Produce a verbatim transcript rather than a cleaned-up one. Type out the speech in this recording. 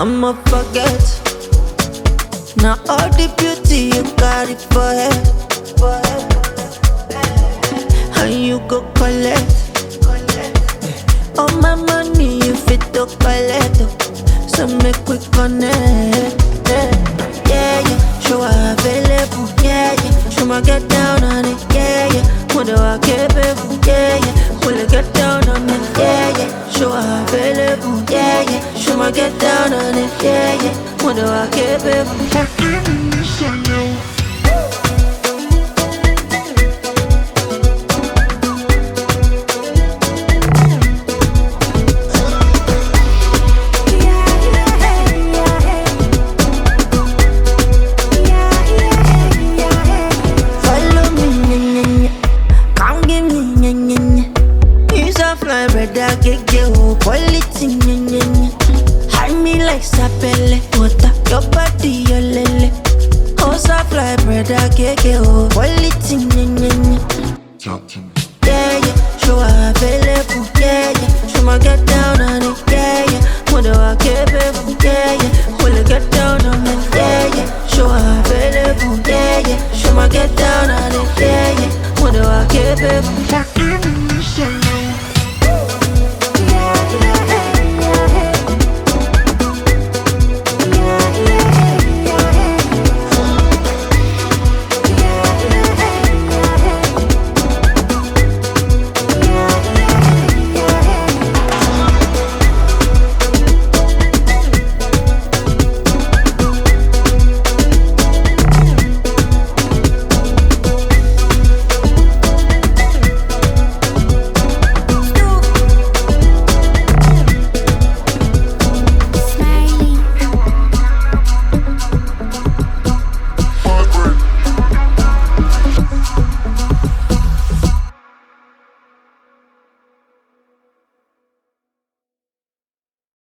I'ma forget. Now all the beauty you got it for head, and you go collect. All my money you fit to collect, so make we connect. Yeah, yeah, show her available. Yeah, yeah, show my get down on it. Yeah, yeah, what do I capable? Yeah, yeah, will I get down on it? Yeah, yeah, show her available. Yeah, yeah, show my get down on it. Yeah, yeah, what do I capable? Brother, get you quality, nye, nye, nye. Hide me like sapele, water, your body, your lele. Hosa fly, brother, get you quality, nye, nye, nye. Yeah, yeah, show her available. Yeah, yeah, show my get down on it. Yeah, yeah, what do I capable? Yeah, yeah, will I get down on it? Yeah, yeah, show her available. Yeah, yeah, show my get down on it. Yeah, yeah, what do I capable?